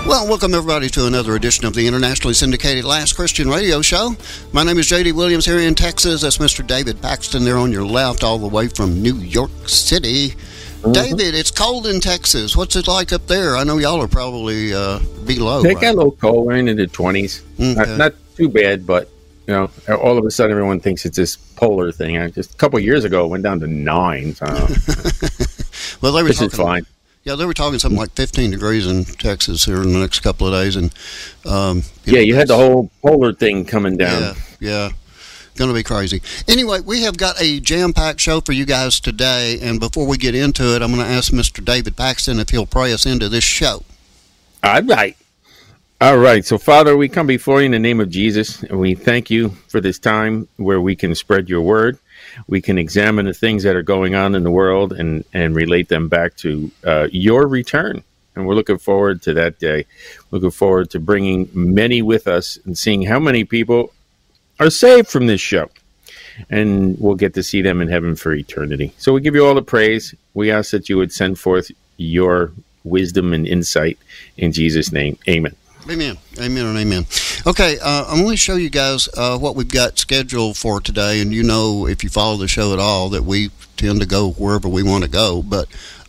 Well, welcome everybody to another edition of the internationally syndicated Last Christian Radio Show. My name is J.D. Williams here in Texas. That's Mr. David Paxton there on your left, all the way from New York City. Mm-hmm. David, it's cold in Texas. What's it like up there? I know y'all are probably below. They got a little cold. We're into the 20s. Okay. Not too bad, but you know, all of a sudden everyone thinks it's this polar thing. Just a couple of years ago, it went down to 9. So well, they were this is fine. Yeah, they were talking something like 15 degrees in Texas here in the next couple of days, and you had the whole polar thing coming down. Yeah. Going to be crazy. Anyway, we have got a jam-packed show for you guys today, and before we get into it, I'm going to ask Mr. David Paxton if he'll pray us into this show. All right. So, Father, we come before you in the name of Jesus, and we thank you for this time where we can spread your word. We can examine the things that are going on in the world and relate them back to your return. And we're looking forward to that day. Looking forward to bringing many with us and seeing how many people are saved from this show. And we'll get to see them in heaven for eternity. So we give you all the praise. We ask that you would send forth your wisdom and insight in Jesus' name. Amen. Amen. Amen and amen. Okay, I'm going to show you guys what we've got scheduled for today. And you know, if you follow the show at all, that we tend to go wherever we want to go. But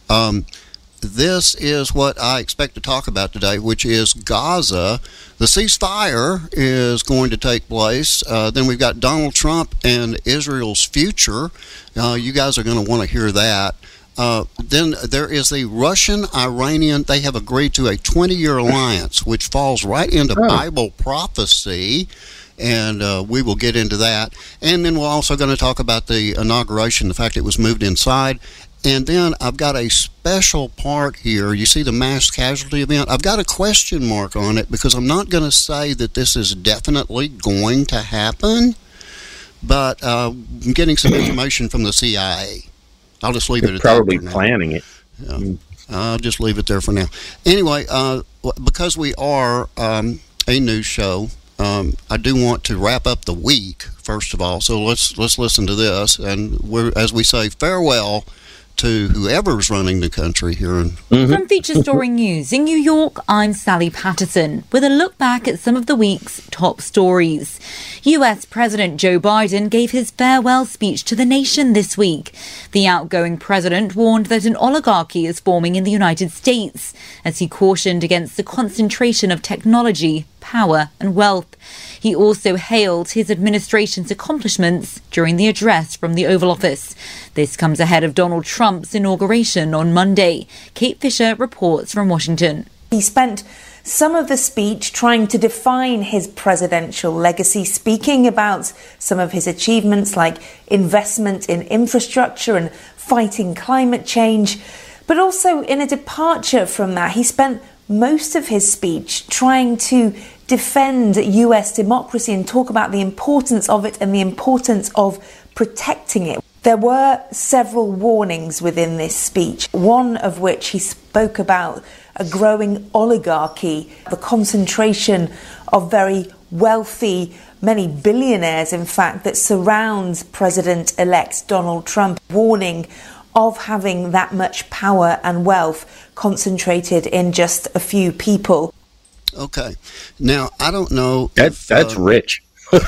this is what I expect to talk about today, which is Gaza. The ceasefire is going to take place. Then we've got Donald Trump and Israel's future. You guys are going to want to hear that. Then there is the Russian-Iranian. They have agreed to a 20-year alliance, which falls right into Bible prophecy, and we will get into that. And then we're also going to talk about the inauguration, the fact it was moved inside. And then I've got a special part here. You see the mass casualty event? I've got a question mark on it because I'm not going to say that this is definitely going to happen, but I'm getting some information from the CIA. I'll just leave it at that. Probably planning it. Yeah. I'll just leave it there for now. Anyway, because we are a news show, I do want to wrap up the week first of all. So let's listen to this, and as we say farewell to whoever's running the country here. From Feature Story News in New York, I'm Sally Patterson with a look back at some of the week's top stories. US President Joe Biden gave his farewell speech to the nation this week. The outgoing president warned that an oligarchy is forming in the United States as he cautioned against the concentration of technology, power and wealth. He also hailed his administration's accomplishments during the address from the Oval Office. This comes ahead of Donald Trump's inauguration on Monday. Kate Fisher reports from Washington. He spent some of the speech trying to define his presidential legacy, speaking about some of his achievements like investment in infrastructure and fighting climate change. But also in a departure from that, he spent most of his speech trying to defend US democracy and talk about the importance of it and the importance of protecting it. There were several warnings within this speech, one of which he spoke about a growing oligarchy, the concentration of very wealthy, many billionaires, in fact, that surrounds President-elect Donald Trump, warning of having that much power and wealth concentrated in just a few people. Okay. Now, I don't know. That's rich.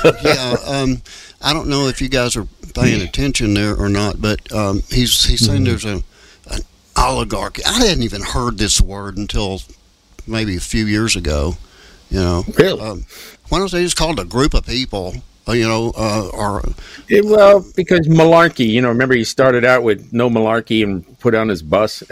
I don't know if you guys are paying attention there or not, but he's saying there's an oligarchy. I hadn't even heard this word until maybe a few years ago. You know, really? Why don't they just call it a group of people? Well, because malarkey. You know, remember he started out with no malarkey and put on his bus.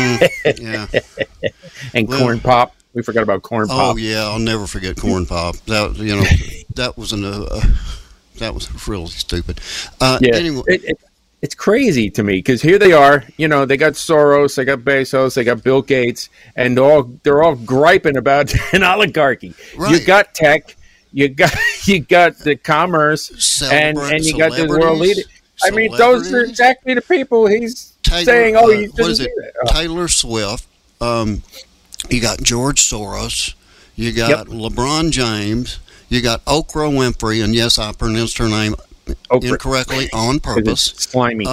And corn pop. We forgot about corn pop. Oh yeah, I'll never forget corn pop. That that was really stupid. Anyway. It's crazy to me because here they are, you know, they got Soros, they got Bezos, they got Bill Gates, and they're all griping about an oligarchy. Right. You got tech, you got the commerce, and you got the world leader. I mean, those are exactly the people he's saying. Oh, you what is it? Taylor Swift. You got George Soros. You got LeBron James. You got Oprah Winfrey, and yes, I pronounced her name incorrectly on purpose. Slimy.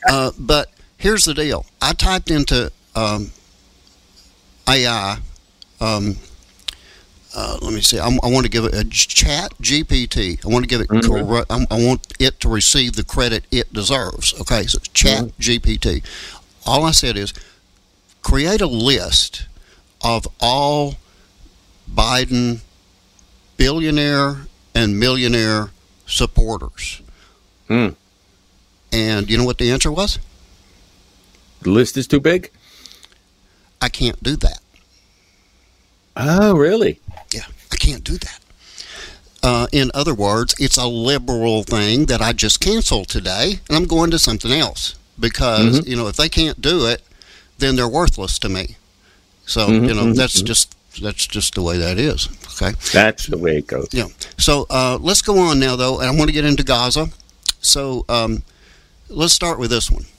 But here's the deal. I typed into AI let me see. I want to give it a Chat GPT. I want to give it correct. I want it to receive the credit it deserves. Okay, so Chat GPT. All I said is create a list of all Biden billionaire and millionaire supporters. And you know what the answer was? The list is too big? I can't do that. Oh, really? Yeah, I can't do that. In other words, it's a liberal thing that I just canceled today, and I'm going to something else. Because, if they can't do it, then they're worthless to me. So, that's just the way that is. Okay? That's the way it goes. Yeah. So, let's go on now, though, and I want to get into Gaza. So, let's start with this one.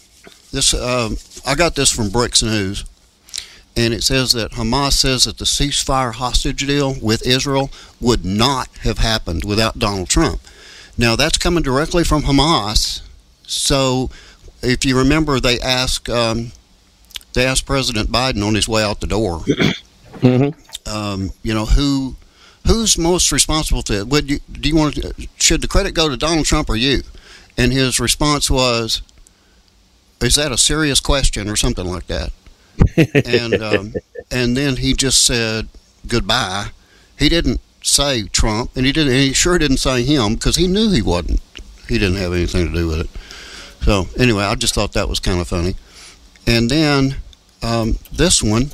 I got this from Bricks News, and it says that Hamas says that the ceasefire hostage deal with Israel would not have happened without Donald Trump. Now, that's coming directly from Hamas. So, if you remember, they asked President Biden on his way out the door, who's most responsible for it? Should the credit go to Donald Trump or you? And his response was, is that a serious question or something like that? And then he just said goodbye. He didn't say Trump, and he sure didn't say him, because he knew he didn't have anything to do with it. So anyway, I just thought that was kind of funny. And then this one,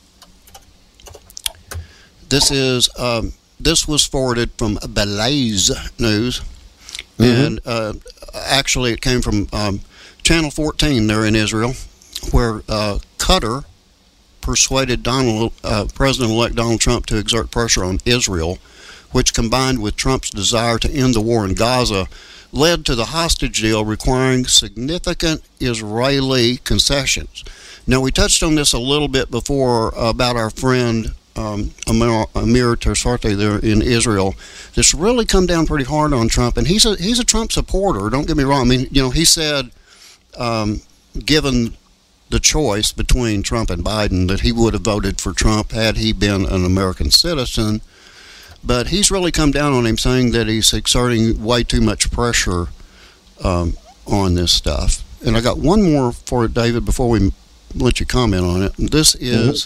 this was forwarded from Blaze News, and actually it came from Channel 14 there in Israel, where Qatar persuaded President-elect Donald Trump to exert pressure on Israel, which combined with Trump's desire to end the war in Gaza, led to the hostage deal requiring significant Israeli concessions. Now, we touched on this a little bit before about our friend Amir Tersarti there in Israel. This really come down pretty hard on Trump, and he's a Trump supporter. Don't get me wrong. I mean, he said, given the choice between Trump and Biden, that he would have voted for Trump had he been an American citizen. But he's really come down on him, saying that he's exerting way too much pressure on this stuff. And I got one more for it, David, before we let you comment on it. This is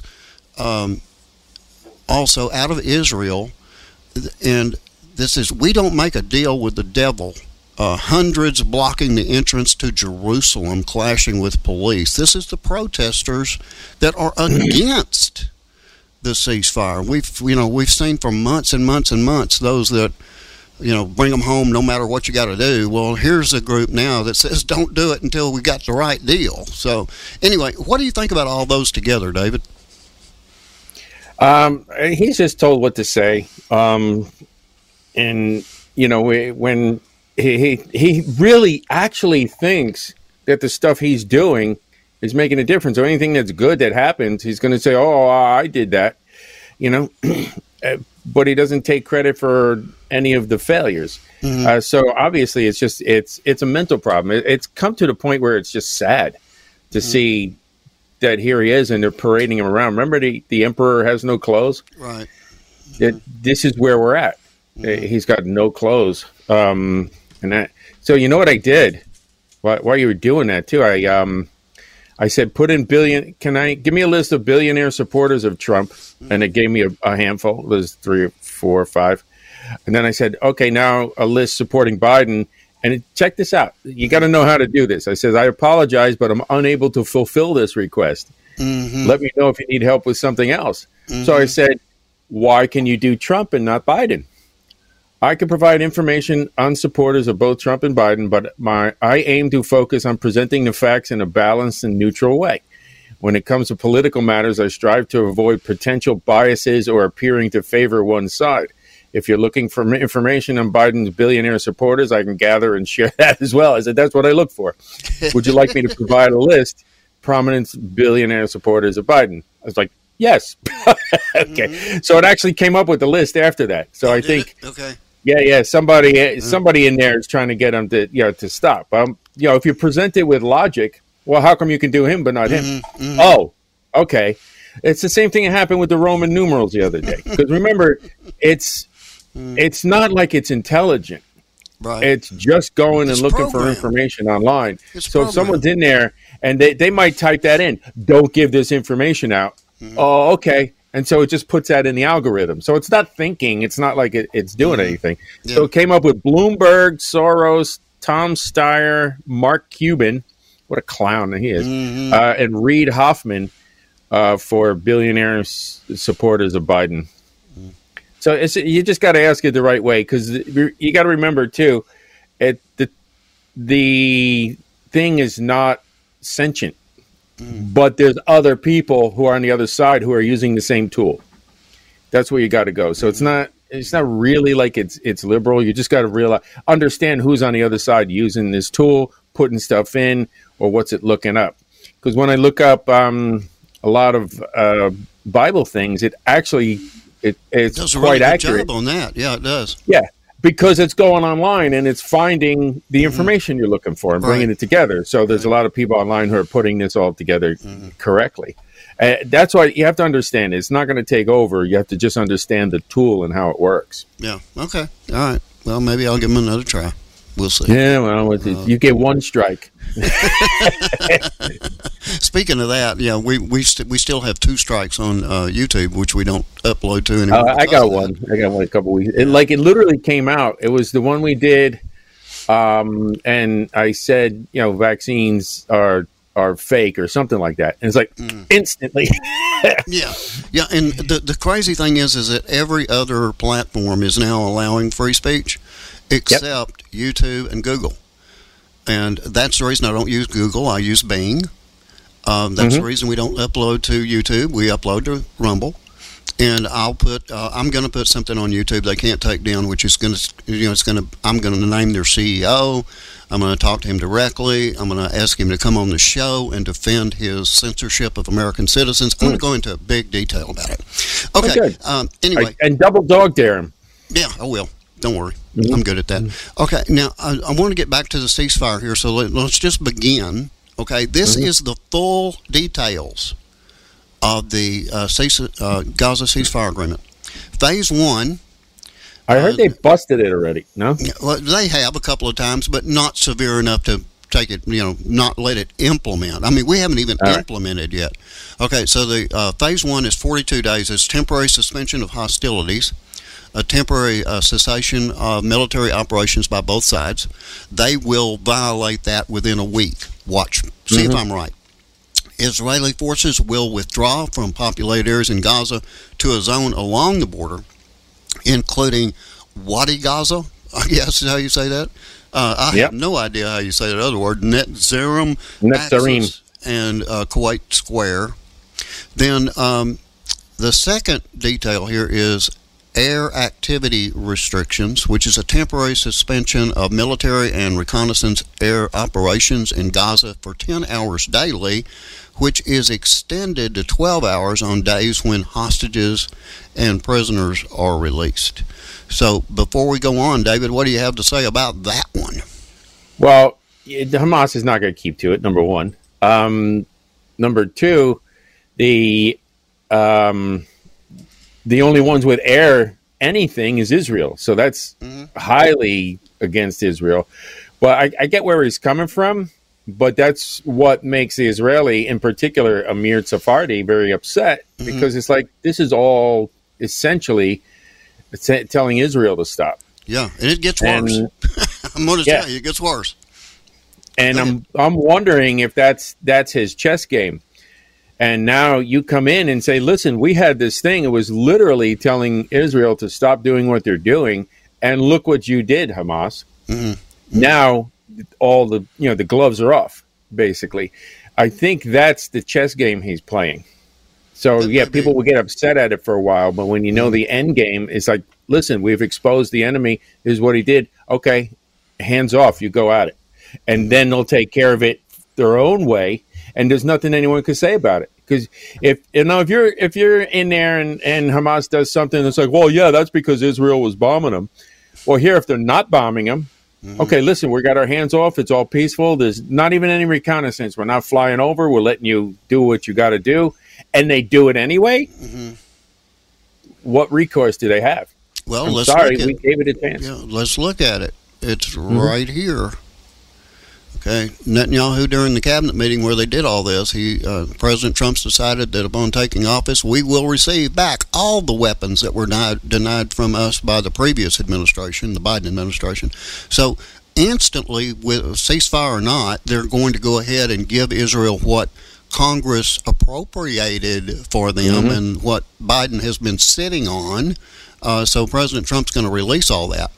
also out of Israel, and this is, we don't make a deal with the devil. Hundreds blocking the entrance to Jerusalem, clashing with police. This is the protesters that are against the ceasefire. We've seen for months and months and months those that bring them home no matter what you got to do. Well, here's a group now that says don't do it until we got the right deal. So anyway, what do you think about all those together, David? He's just told what to say, and when he really actually thinks that the stuff he's doing is making a difference, or anything that's good that happens, he's going to say, "Oh, I did that," but he doesn't take credit for any of the failures. So obviously, it's a mental problem. It's come to the point where it's just sad to see that here he is and they're parading him around. Remember, the emperor has no clothes. Right. This is where we're at. He's got no clothes. And that. So you know what I did while you were doing that too? I said, put in give me a list of billionaire supporters of Trump? And it gave me a handful. It was 3 or 4 or 5. And then I said, okay, now a list supporting Biden. And check this out. You got to know how to do this. I said, I apologize, but I'm unable to fulfill this request. Let me know if you need help with something else. So I said, why can you do Trump and not Biden? I can provide information on supporters of both Trump and Biden, but I aim to focus on presenting the facts in a balanced and neutral way. When it comes to political matters, I strive to avoid potential biases or appearing to favor one side. If you're looking for information on Biden's billionaire supporters, I can gather and share that as well. I said, that's what I look for. Would you like me to provide a list? Prominent billionaire supporters of Biden. I was like, yes. Okay. So it actually came up with the list after that. So I think, yeah, somebody in there is trying to get him to stop. If you present it with logic, well, how come you can do him but not him? Oh, okay. It's the same thing that happened with the Roman numerals the other day. Because remember, it's not like it's intelligent. Right. It's just going It's and looking for programmed. information online. It's so if programmed. someone's in there and they might type that in, don't give this information out. Oh, okay. And so it just puts that in the algorithm. So it's not thinking. It's not like it's doing anything. Yeah. So it came up with Bloomberg, Soros, Tom Steyer, Mark Cuban. What a clown he is. And Reid Hoffman for billionaire supporters of Biden. So you just got to ask it the right way, because you got to remember, too, the thing is not sentient. But there's other people who are on the other side who are using the same tool. That's where you got to go. So it's not really like it's liberal. You just got to understand who's on the other side using this tool, putting stuff in, or what's it looking up. Because when I look up a lot of Bible things, it actually it's does a quite really good accurate job on that. Yeah, it does. Yeah, because it's going online and it's finding the information you're looking for and bringing it together. So there's a lot of people online who are putting this all together correctly. That's why you have to understand it's not going to take over. You have to just understand the tool and how it works. Yeah. Okay. All right. Well, maybe I'll give them another try. We'll see. Yeah, well, you get one strike. Speaking of that, yeah, we still have 2 strikes on YouTube, which we don't upload to anymore. I got one. I got one a couple weeks. It literally came out. It was the one we did, and I said, vaccines are fake or something like that. And it's like instantly. Yeah. And the crazy thing is that every other platform is now allowing free speech, except YouTube and Google. And that's the reason I don't use Google. I use Bing. That's the reason we don't upload to YouTube. We upload to Rumble. And I'm going to put something on YouTube they can't take down, which is I'm going to name their CEO. I'm going to talk to him directly. I'm going to ask him to come on the show and defend his censorship of American citizens. I'm going to go into big detail about it. Okay. Anyway. And double dog dare him. Yeah, I will. Don't worry. I'm good at that. Okay, now I want to get back to the ceasefire here, so let's just begin. Okay, this is the full details of the Gaza ceasefire agreement. Phase 1. I heard they busted it already, no? Well, they have a couple of times, but not severe enough to take it, not let it implement. I mean, we haven't even implemented yet. Okay, so the Phase 1 is 42 days. It's temporary suspension of hostilities, a temporary cessation of military operations by both sides. They will violate that within a week. Watch. See if I'm right. Israeli forces will withdraw from populated areas in Gaza to a zone along the border, including Wadi Gaza, I guess is how you say that. I have no idea how you say that other word. Netzarim, and Kuwait Square. Then the second detail here is air activity restrictions, which is a temporary suspension of military and reconnaissance air operations in Gaza for 10 hours daily, which is extended to 12 hours on days when hostages and prisoners are released. So before we go on, David, what do you have to say about that one? Well, Hamas is not going to keep to it, number one. Number two, the only ones with air anything is Israel. So that's highly against Israel. But I get where he's coming from, but that's what makes the Israeli, in particular, Amir Tsafardi, very upset, because it's like, this is all essentially telling Israel to stop. Yeah, and it gets worse. I'm going to tell you, it gets worse. And I'm wondering if that's his chess game. And now you come in and say, listen, we had this thing. It was literally telling Israel to stop doing what they're doing. And look what you did, Hamas. Now all the gloves are off, basically. I think that's the chess game he's playing. So, people will get upset at it for a while. But when you know the end game, it's like, listen, we've exposed the enemy. Here's what he did. Okay, hands off. You go at it. And then they'll take care of it their own way. And there's nothing anyone can say about it. Because if you're in there and Hamas does something that's like, well, yeah, that's because Israel was bombing them. Well, here, if they're not bombing them, okay, listen, we got our hands off. It's all peaceful. There's not even any reconnaissance. We're not flying over. We're letting you do what you got to do. and they do it anyway, what recourse do they have? Well, I'm sorry, we gave it a chance. Yeah, let's look at it. It's right here. Okay, Netanyahu, during the cabinet meeting where they did all this, President Trump's decided that upon taking office, we will receive back all the weapons that were denied from us by the previous administration, the Biden administration. So instantly, with ceasefire or not, they're going to go ahead and give Israel what Congress appropriated for them and what Biden has been sitting on. So President Trump's going to release all that.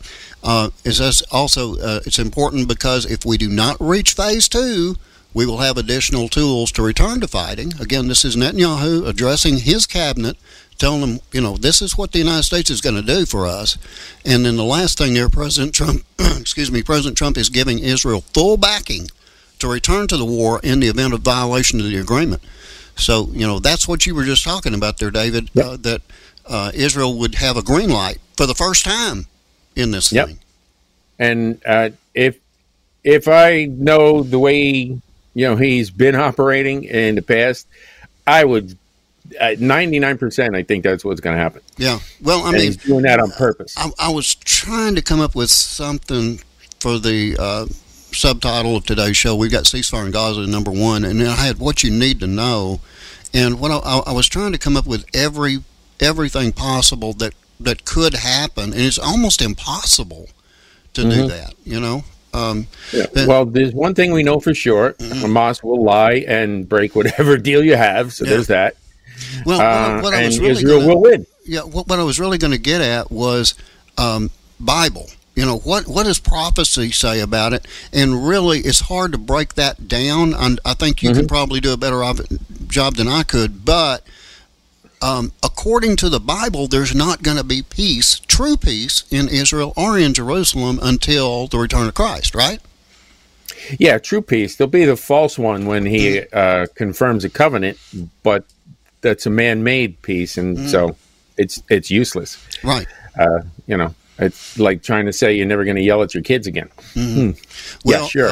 It's important because if we do not reach phase 2, we will have additional tools to return to fighting. Again, this is Netanyahu addressing his cabinet, telling them, this is what the United States is going to do for us. And then the last thing there, President Trump, President Trump is giving Israel full backing to return to the war in the event of violation of the agreement. So, that's what you were just talking about there, David, that Israel would have a green light for the first time in this thing. And if I know the way he's been operating in the past, I would 99%. I think that's what's going to happen. Yeah. Well, I mean, he's doing that on purpose. I was trying to come up with something for the subtitle of today's show. We've got ceasefire in Gaza number 1, and then I had what you need to know, and what I was trying to come up with everything possible that could happen, and it's almost impossible to do that, Well, there's one thing we know for sure. Hamas will lie and break whatever deal you have, so there's that. Well, what I was really Israel will win. Yeah, what I was really going to get at was Bible. What does prophecy say about it? And really, it's hard to break that down. I think you can probably do a better job than I could, but according to the Bible, there's not going to be peace, true peace, in Israel or in Jerusalem until the return of Christ, right? Yeah, true peace. There'll be the false one when he confirms a covenant, but that's a man-made peace, and so it's useless. Right. It's like trying to say you're never going to yell at your kids again. Well, yeah, sure.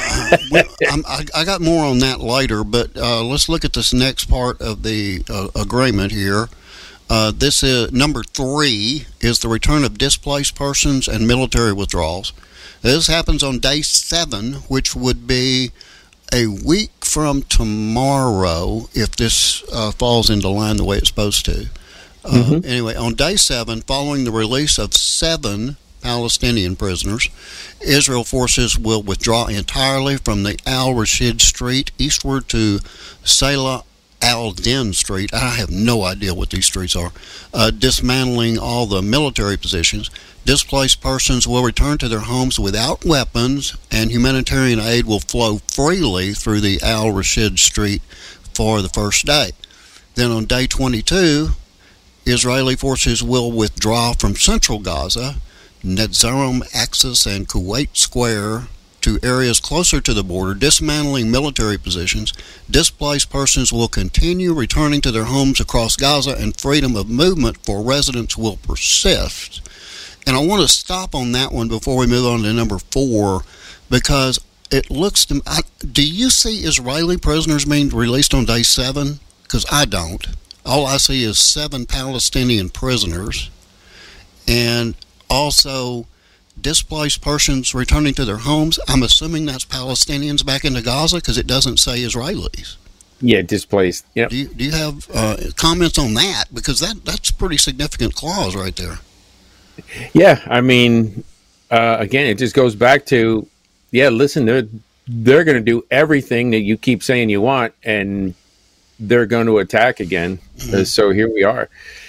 I got more on that later, but let's look at this next part of the agreement here. This is number 3 is the return of displaced persons and military withdrawals. This happens on day 7, which would be a week from tomorrow if this falls into line the way it's supposed to. Anyway, on day 7, following the release of 7 Palestinian prisoners, Israel forces will withdraw entirely from the Al-Rashid Street eastward to Salah al-Din Street. I have no idea what these streets are. Dismantling all the military positions. Displaced persons will return to their homes without weapons, and humanitarian aid will flow freely through the Al-Rashid Street for the first day. Then on day 22, Israeli forces will withdraw from central Gaza, Netzarim Axis, and Kuwait Square to areas closer to the border, dismantling military positions. Displaced persons will continue returning to their homes across Gaza, and freedom of movement for residents will persist. And I want to stop on that one before we move on to number 4, because it looks to me, do you see Israeli prisoners being released on day 7? Because I don't. All I see is 7 Palestinian prisoners, and also displaced persons returning to their homes. I'm assuming that's Palestinians back into Gaza, because it doesn't say Israelis. Yeah, displaced. Yep. Do you have comments on that? Because that's a pretty significant clause right there. Yeah, I mean, again, it just goes back to, listen, they're going to do everything that you keep saying you want, and they're going to attack again. So here we are.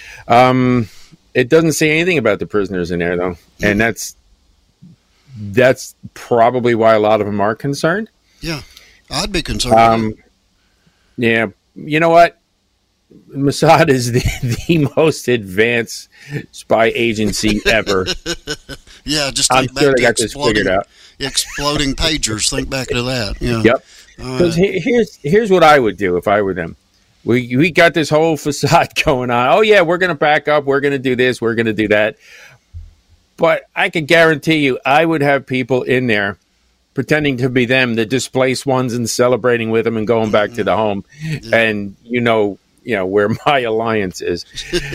It doesn't say anything about the prisoners in there, though, and that's probably why a lot of them are concerned. Yeah, I'd be concerned. Yeah, you know what? Mossad is the most advanced spy agency ever. Yeah, just I'm sure they got this figured out. Exploding pagers. Think back to that. Yeah. Yep. Because here's what I would do if I were them. We got this whole facade going on. Oh yeah, we're going to back up. We're going to do this. We're going to do that. But I can guarantee you, I would have people in there pretending to be them, the displaced ones, and celebrating with them and going back to the home. Yeah. And where my alliance is.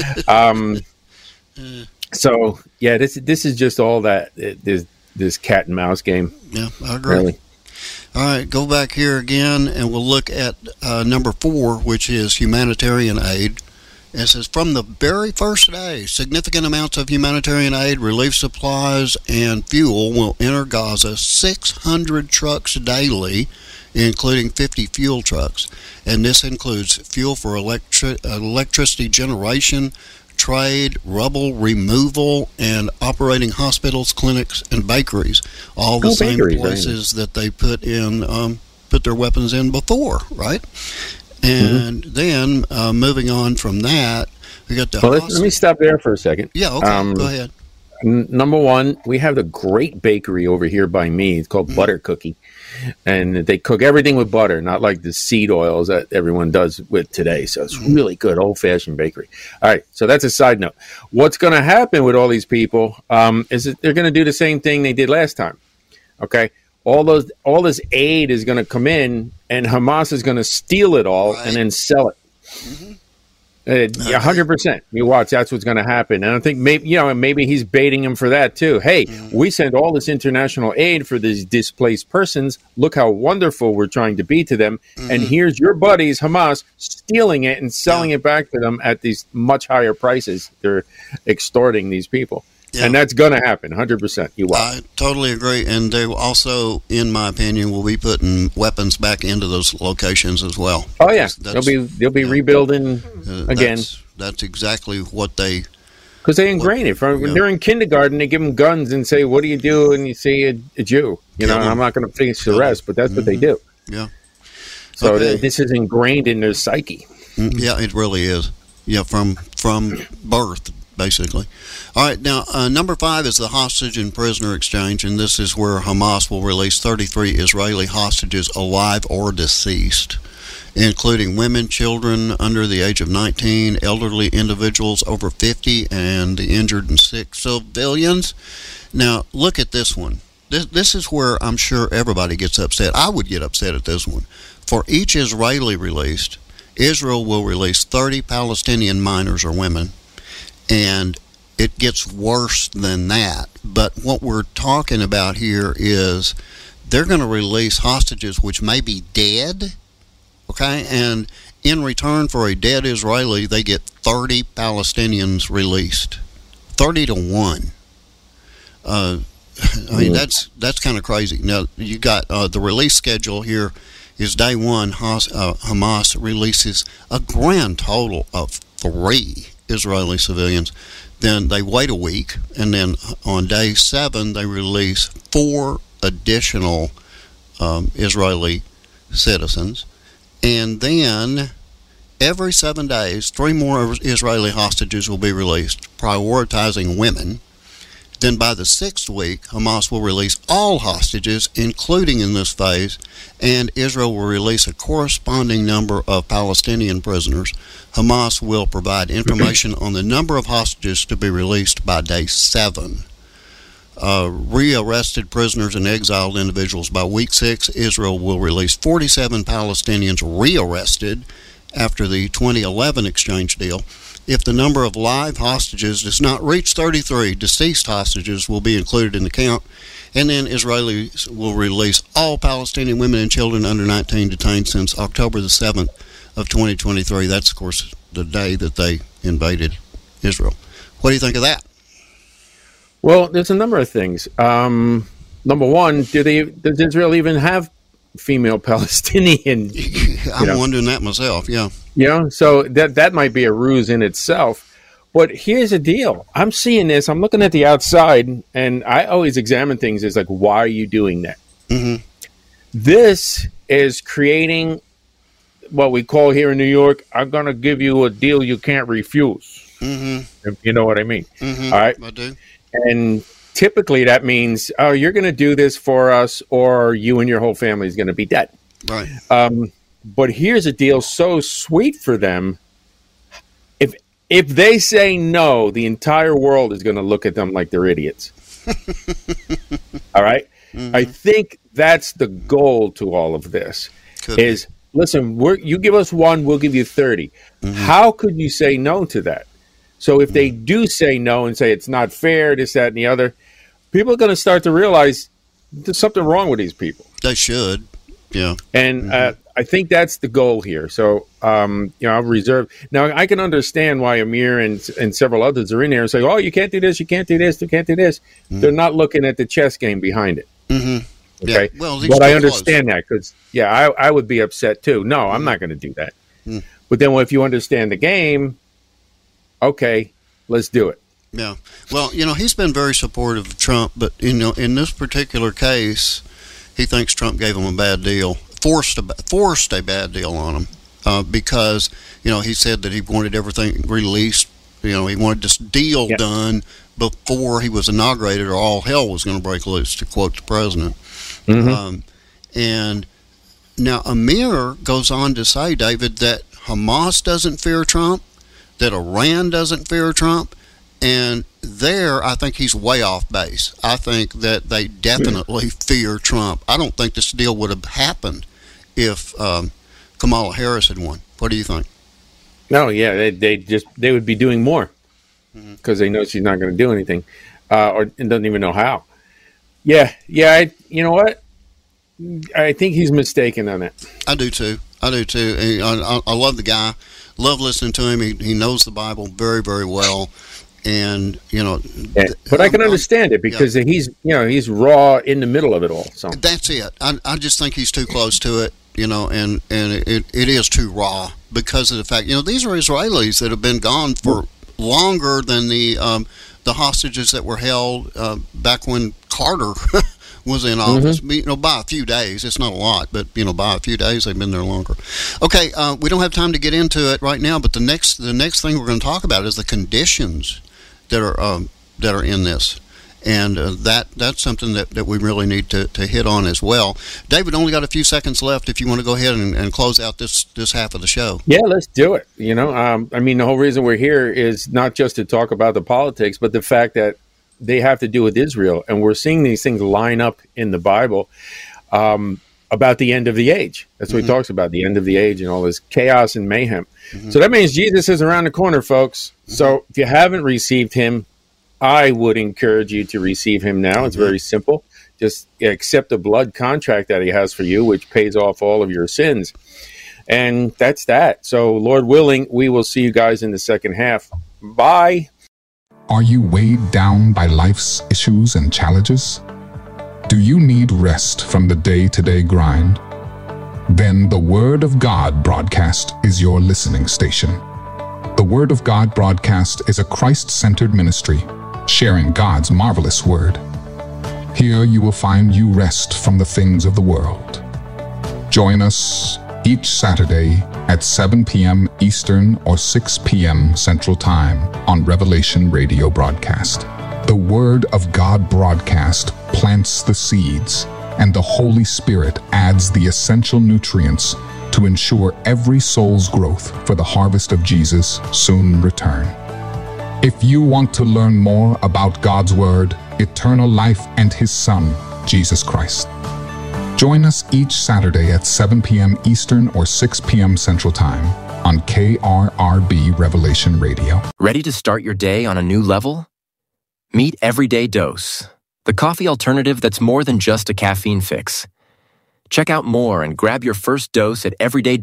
So yeah, this is just all that this cat and mouse game. Yeah, I agree. Really. All right, go back here again, and we'll look at number 4, which is humanitarian aid. It says, from the very first day, significant amounts of humanitarian aid, relief supplies, and fuel will enter Gaza. 600 trucks daily, including 50 fuel trucks. And this includes fuel for electricity generation, trade, rubble removal, and operating hospitals, clinics, and bakeries. All the same places that they put their weapons in before, right? And then moving on from that, we got the. Well, let me stop there for a second. Yeah, okay, go ahead. Number one, we have the great bakery over here by me. It's called Butter Cookie, and they cook everything with butter, not like the seed oils that everyone does with today. So it's really good, old-fashioned bakery. All right, so that's a side note. What's going to happen with all these people is that they're going to do the same thing they did last time. Okay, all this aid is going to come in, and Hamas is going to steal it all and then sell it. 100%. You watch. That's what's going to happen. And I think maybe he's baiting him for that too. Hey, we send all this international aid for these displaced persons. Look how wonderful we're trying to be to them. And here's your buddies, Hamas, stealing it and selling it back to them at these much higher prices. They're extorting these people. Yeah. And that's going to happen, 100%. You watch. I totally agree. And they also, in my opinion, will be putting weapons back into those locations as well. Oh, yeah. They'll be rebuilding again. That's exactly what they... Because they ingrain it. When they're in kindergarten, they give them guns and say, what do you do? And you see a Jew. I'm not going to finish the rest, but that's what they do. Yeah. So this is ingrained in their psyche. Yeah, it really is. Yeah, from birth, basically. All right, now number 5 is the hostage and prisoner exchange, and this is where Hamas will release 33 Israeli hostages alive or deceased, including women, children under the age of 19, elderly individuals over 50, and the injured and sick civilians. Now, look at this one. This is where I'm sure everybody gets upset. I would get upset at this one. For each Israeli released, Israel will release 30 Palestinian minors or women, and it gets worse than that. But what we're talking about here is they're going to release hostages which may be dead, okay? And in return for a dead Israeli, they get 30 Palestinians released, 30 to 1. I mean, that's kind of crazy. Now, you got the release schedule here is day 1, Hamas releases a grand total of 3 Israeli civilians. Then they wait a week, and then on day 7 they release 4 additional Israeli citizens, and then every 7 days 3 more Israeli hostages will be released, prioritizing women. Then by the 6th week, Hamas will release all hostages, including in this phase, and Israel will release a corresponding number of Palestinian prisoners. Hamas will provide information on the number of hostages to be released by day 7. Rearrested prisoners and exiled individuals by week 6, Israel will release 47 Palestinians rearrested after the 2011 exchange deal. If the number of live hostages does not reach 33, deceased hostages will be included in the count, and then Israelis will release all Palestinian women and children under 19 detained since October the 7th of 2023. That's, of course, the day that they invaded Israel. What do you think of that? Well, there's a number of things. Number one, does Israel even have female Palestinian? I'm wondering that myself, yeah. So that might be a ruse in itself. But here's the deal. I'm seeing this. I'm looking at the outside, and I always examine things as like, why are you doing that? Mm-hmm. This is creating what we call here in New York, I'm going to give you a deal you can't refuse. Mm-hmm. If you know what I mean. Mm-hmm. All right? I do. And typically that means, oh, you're going to do this for us, or you and your whole family is going to be dead. Right. But here's a deal so sweet for them. If they say no, the entire world is going to look at them like they're idiots. All right? Mm-hmm. I think that's the goal to all of this. Is listen, you give us one, we'll give you 30. Mm-hmm. How could you say no to that? So if they do say no and say it's not fair, this, that, and the other, people are going to start to realize there's something wrong with these people. They should, yeah. And I think that's the goal here. So, I'll reserve. Now, I can understand why Amir and several others are in there and say, oh, you can't do this, you can't do this, you can't do this. Mm-hmm. They're not looking at the chess game behind it. Mm-hmm. Okay? Yeah. Well, but I understand that because, I would be upset too. No, I'm not going to do that. Mm. But then if you understand the game, okay, let's do it. Yeah. Well, he's been very supportive of Trump, but, in this particular case, he thinks Trump gave him a bad deal, forced a bad deal on him because, he said that he wanted everything released. He wanted this deal done before he was inaugurated or all hell was going to break loose, to quote the president. Mm-hmm. And now Amir goes on to say, David, that Hamas doesn't fear Trump, that Iran doesn't fear Trump, and there I think he's way off base. I think that they definitely fear Trump. I don't think this deal would have happened if Kamala Harris had won. What do you think? No, yeah, they would be doing more because they know she's not going to do anything, or doesn't even know how. Yeah. You know what? I think he's mistaken on that. I do too. I love the guy. Love listening to him. He knows the Bible very, very well, and but I can understand it because he's raw in the middle of it all. So that's it. I just think he's too close to it. And it is too raw because of the fact, these are Israelis that have been gone for longer than the hostages that were held back when Carter was in office. By a few days. It's not a lot, but by a few days they've been there longer. Okay, we don't have time to get into it right now, but the next thing we're going to talk about is the conditions that are in this. And that's something that we really need to hit on as well. David, only got a few seconds left if you want to go ahead and close out this half of the show. Yeah, let's do it. The whole reason we're here is not just to talk about the politics, but the fact that they have to do with Israel. And we're seeing these things line up in the Bible about the end of the age. That's what he talks about, the end of the age and all this chaos and mayhem. So that means Jesus is around the corner, folks. So if you haven't received him, I would encourage you to receive him now. It's very simple. Just accept the blood contract that he has for you, which pays off all of your sins. And that's that. So, Lord willing, we will see you guys in the second half. Bye. Are you weighed down by life's issues and challenges? Do you need rest from the day-to-day grind? Then the Word of God broadcast is your listening station. The Word of God broadcast is a Christ-centered ministry sharing God's marvelous word. Here you will find you rest from the things of the world. Join us each Saturday at 7 p.m. Eastern or 6 p.m. Central Time on Revelation Radio broadcast. The Word of God broadcast plants the seeds, and the Holy Spirit adds the essential nutrients to ensure every soul's growth for the harvest of Jesus' soon return. If you want to learn more about God's Word, eternal life, and His Son, Jesus Christ, join us each Saturday at 7 p.m. Eastern or 6 p.m. Central Time on KRRB Revelation Radio. Ready to start your day on a new level? Meet Everyday Dose, the coffee alternative that's more than just a caffeine fix. Check out more and grab your first dose at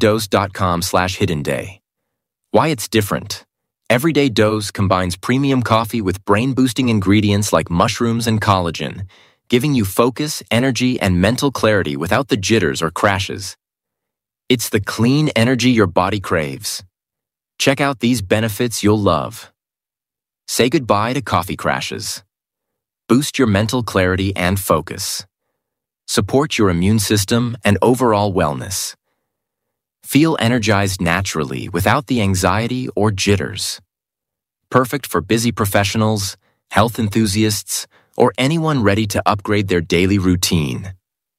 everydaydose.com/hiddenday. Why it's different. Everyday Dose combines premium coffee with brain-boosting ingredients like mushrooms and collagen, giving you focus, energy, and mental clarity without the jitters or crashes. It's the clean energy your body craves. Check out these benefits you'll love. Say goodbye to coffee crashes. Boost your mental clarity and focus. Support your immune system and overall wellness. Feel energized naturally without the anxiety or jitters. Perfect for busy professionals, health enthusiasts, or anyone ready to upgrade their daily routine.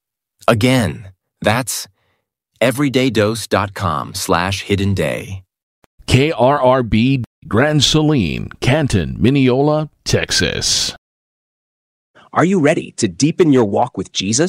Again, that's everydaydose.com/hiddenday. KRRB Grand Saline, Canton, Mineola, Texas. Are you ready to deepen your walk with Jesus?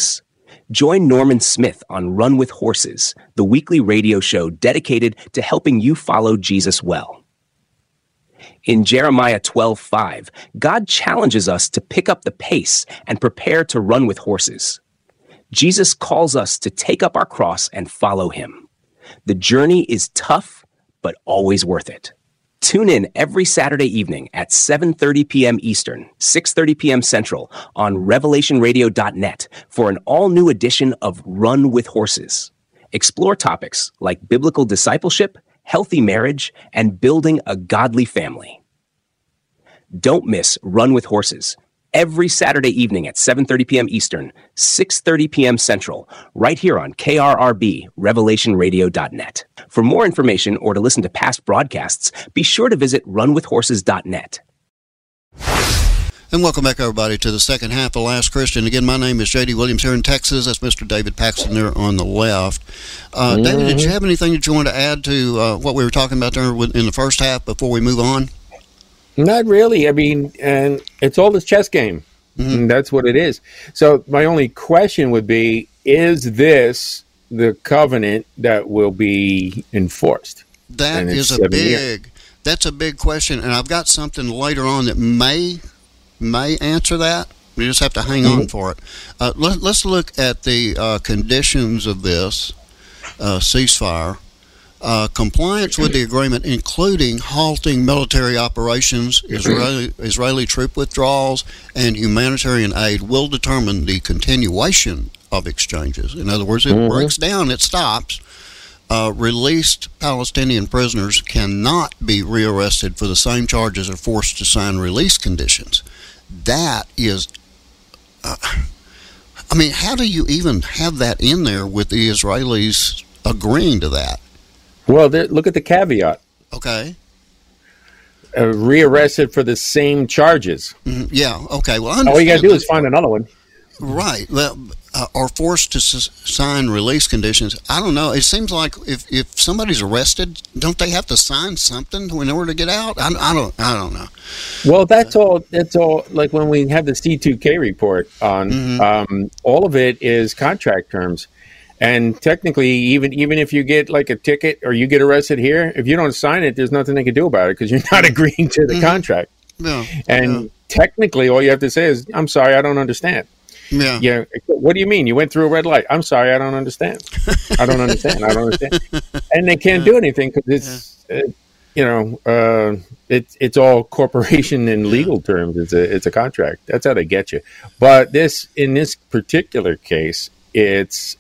Join Norman Smith on Run with Horses, the weekly radio show dedicated to helping you follow Jesus well. In Jeremiah 12:5, God challenges us to pick up the pace and prepare to run with horses. Jesus calls us to take up our cross and follow him. The journey is tough, but always worth it. Tune in every Saturday evening at 7:30 p.m. Eastern, 6:30 p.m. Central on revelationradio.net for an all-new edition of Run with Horses. Explore topics like biblical discipleship, healthy marriage, and building a godly family. Don't miss Run with Horses every Saturday evening at 7:30 p.m. Eastern, 6:30 p.m. Central, right here on KRRB, revelationradio.net. For more information or to listen to past broadcasts, be sure to visit runwithhorses.net. And welcome back, everybody, to the second half of Last Christian. Again, my name is J.D. Williams here in Texas. That's Mr. David Paxton there on the left. David, did you have anything that you wanted to add to what we were talking about there in the first half before we move on? Not really. I mean, and it's all this chess game. And that's what it is. So my only question would be, is this the covenant that will be enforced? That's a big question, and I've got something later on that may answer that. We just have to hang on for it. Let's look at the conditions of this ceasefire. Compliance with the agreement, including halting military operations, Israeli troop withdrawals, and humanitarian aid, will determine the continuation of exchanges. In other words, if it breaks down, it stops. Released Palestinian prisoners cannot be rearrested for the same charges or forced to sign release conditions. That is, how do you even have that in there with the Israelis agreeing to that? Well, look at the caveat. Okay. Rearrested for the same charges. Yeah, okay. Well, all you got to do is find another one. Right. Well, or forced to sign release conditions. I don't know. It seems like if somebody's arrested, don't they have to sign something in order to get out? I don't know. Well, that's all. Like when we have the C2K report on, all of it is contract terms. And technically, even if you get like a ticket or you get arrested here, if you don't sign it, there's nothing they can do about it because you're not agreeing to the contract. Yeah. And technically, all you have to say is, "I'm sorry, I don't understand." Yeah. What do you mean? You went through a red light. I'm sorry, I don't understand. I don't understand. I don't understand. And they can't do anything because it's it's all corporation and legal terms. It's a contract. That's how they get you. But in this particular case, it's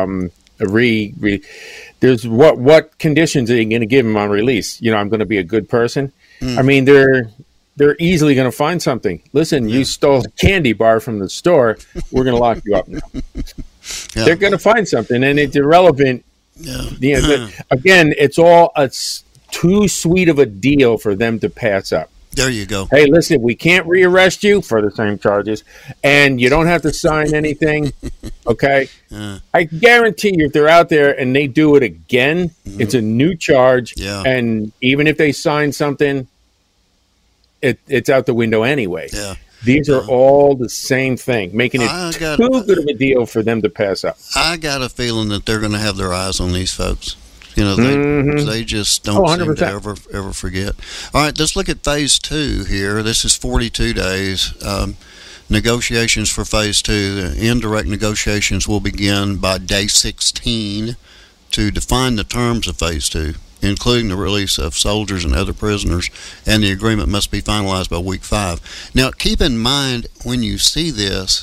there's what conditions are you going to give him on release? I'm going to be a good person. I mean, they're easily going to find something. Listen, you stole a candy bar from the store. We're going to lock you up now. They're going to find something, and it's irrelevant. Again, it's too sweet of a deal for them to pass up. There you go. Hey, listen, we can't rearrest you for the same charges, and you don't have to sign anything, okay? I guarantee you if they're out there and they do it again, it's a new charge, and even if they sign something, it's out the window anyway. Yeah. These are all the same thing, making it too good of a deal for them to pass up. I got a feeling that they're going to have their eyes on these folks. They just don't seem to ever forget. All right, let's look at phase 2 here. This is 42 days. Negotiations for phase 2. The indirect negotiations will begin by day 16 to define the terms of phase 2, including the release of soldiers and other prisoners, and the agreement must be finalized by week 5. Now, keep in mind when you see this,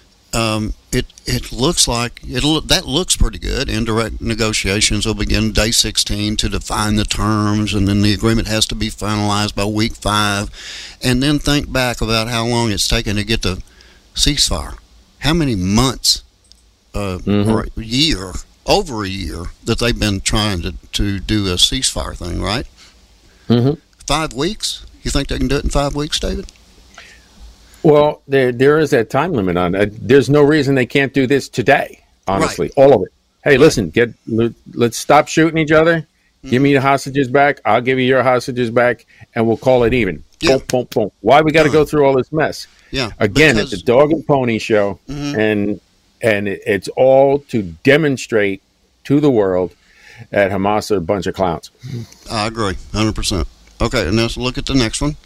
it looks like that looks pretty good. Indirect negotiations will begin day 16 to define the terms, and then the agreement has to be finalized by week 5. And then think back about how long it's taken to get the ceasefire. How many months or a year, over a year, that they've been trying to do a ceasefire thing, right? 5 weeks? You think they can do it in 5 weeks, David? Well, there is that time limit on it. There's no reason they can't do this today, honestly. Right. All of it. Hey, listen, let's stop shooting each other. Give me the hostages back. I'll give you your hostages back, and we'll call it even. Yeah. Boom, boom, boom. Why we got to go through all this mess? Yeah. Again, it's a dog and pony show, and And it's all to demonstrate to the world that Hamas are a bunch of clowns. I agree, 100%. Okay, and let's look at the next one.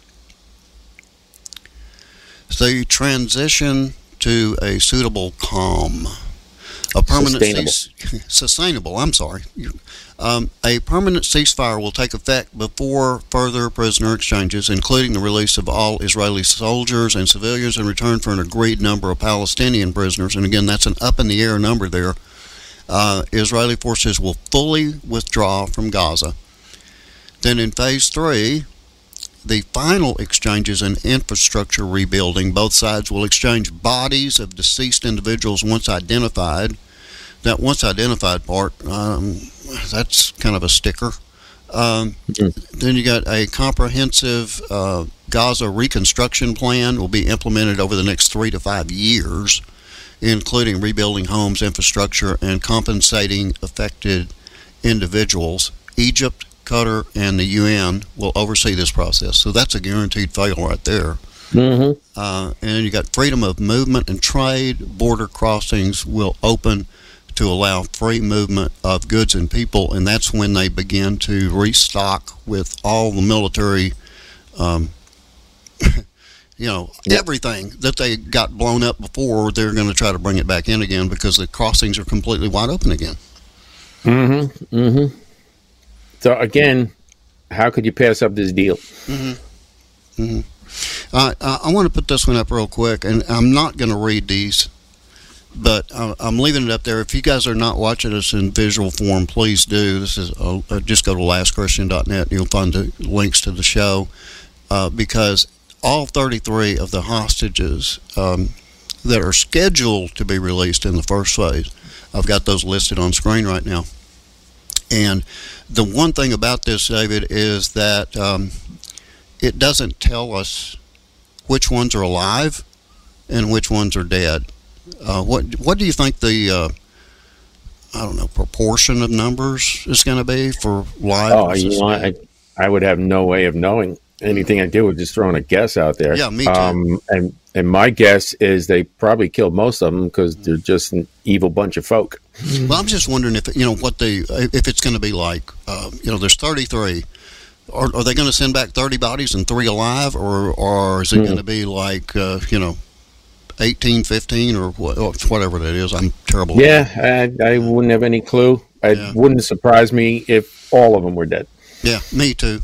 The transition to a suitable calm. A permanent sustainable. I'm sorry. A permanent ceasefire will take effect before further prisoner exchanges, including the release of all Israeli soldiers and civilians in return for an agreed number of Palestinian prisoners. And again, that's an up-in-the-air number there. Israeli forces will fully withdraw from Gaza. Then in Phase 3, the final exchanges and infrastructure rebuilding. Both sides will exchange bodies of deceased individuals once identified. That once identified part, that's kind of a sticker. Then you got a comprehensive Gaza reconstruction plan will be implemented over the next 3 to 5 years, including rebuilding homes, infrastructure, and compensating affected individuals. Egypt, Qatar, and the UN will oversee this process. So that's a guaranteed fail right there. And you got freedom of movement and trade. Border crossings will open to allow free movement of goods and people, and that's when they begin to restock with all the military, everything that they got blown up before. They're going to try to bring it back in again because the crossings are completely wide open again. So again, how could you pass up this deal? I want to put this one up real quick, and I'm not going to read these, but I'm leaving it up there. If you guys are not watching us in visual form, please do. This is just go to lastchristian.net and you'll find the links to the show, because all 33 of the hostages that are scheduled to be released in the first phase, I've got those listed on screen right now. And the one thing about this, David, is that it doesn't tell us which ones are alive and which ones are dead. What do you think the proportion of numbers is going to be for live? I would have no way of knowing. Anything I do is just throwing a guess out there. Yeah, me too. And my guess is they probably killed most of them because they're just an evil bunch of folk. Well, I'm just wondering if if it's going to be like there's 33. Are they going to send back 30 bodies and 3 alive, or is it going to be like 18, 15, or whatever that is? I'm terrible. Yeah, I wouldn't have any clue. It wouldn't surprise me if all of them were dead. Yeah, me too.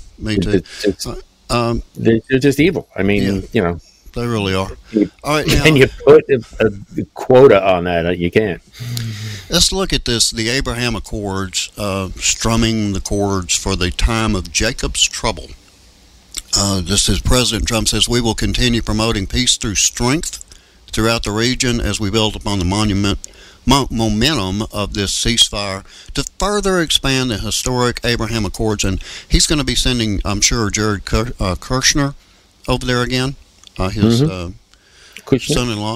They're just evil. I mean, they really are. All right, and you put a quota on that, you can't. Let's look at this. The Abraham Accords, strumming the chords for the time of Jacob's trouble. This is President Trump says, we will continue promoting peace through strength throughout the region as we build upon the momentum of this ceasefire to further expand the historic Abraham Accords. And he's going to be sending, I'm sure, Jared Kushner over there again, his son-in-law.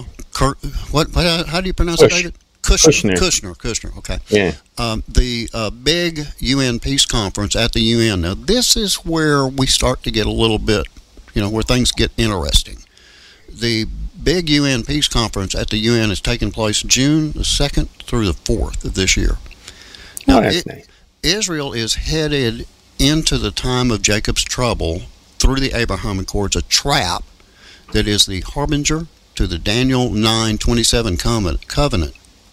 How do you pronounce it, David? Kushner. Okay. Yeah. The big UN peace conference at the UN. Now, this is where we start to get a little bit, where things get interesting. The big UN peace conference at the UN is taking place June the 2nd through the 4th of this year. Now, that's nice. Israel is headed into the time of Jacob's trouble through the Abraham Accords, a trap that is the harbinger to the Daniel 9:27 covenant.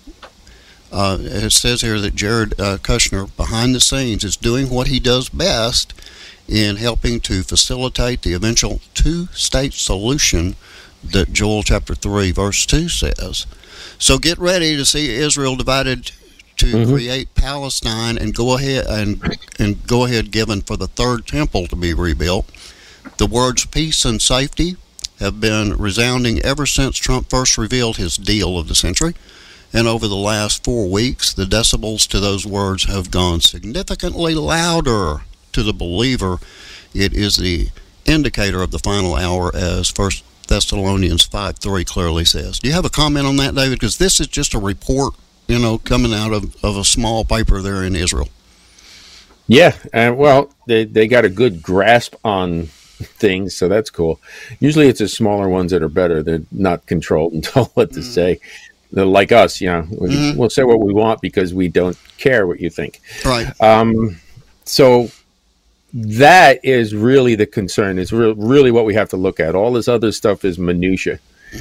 It says here that Jared Kushner, behind the scenes, is doing what he does best in helping to facilitate the eventual two-state solution that Joel chapter 3 verse 2 says. So get ready to see Israel divided to create Palestine and go ahead given for the third temple to be rebuilt. The words peace and safety have been resounding ever since Trump first revealed his deal of the century. And over the last 4 weeks, the decibels to those words have gone significantly louder. To the believer, it is the indicator of the final hour, as 1 Thessalonians 5:3 clearly says. Do you have a comment on that, David? Because this is just a report, coming out of a small paper there in Israel. Yeah, well, they got a good grasp on things, so that's cool. Usually it's the smaller ones that are better. They're not controlled and told what to say. they're like us, we'll say what we want because we don't care what you think. Right. So that is really the concern. It's really what we have to look at. All this other stuff is minutia.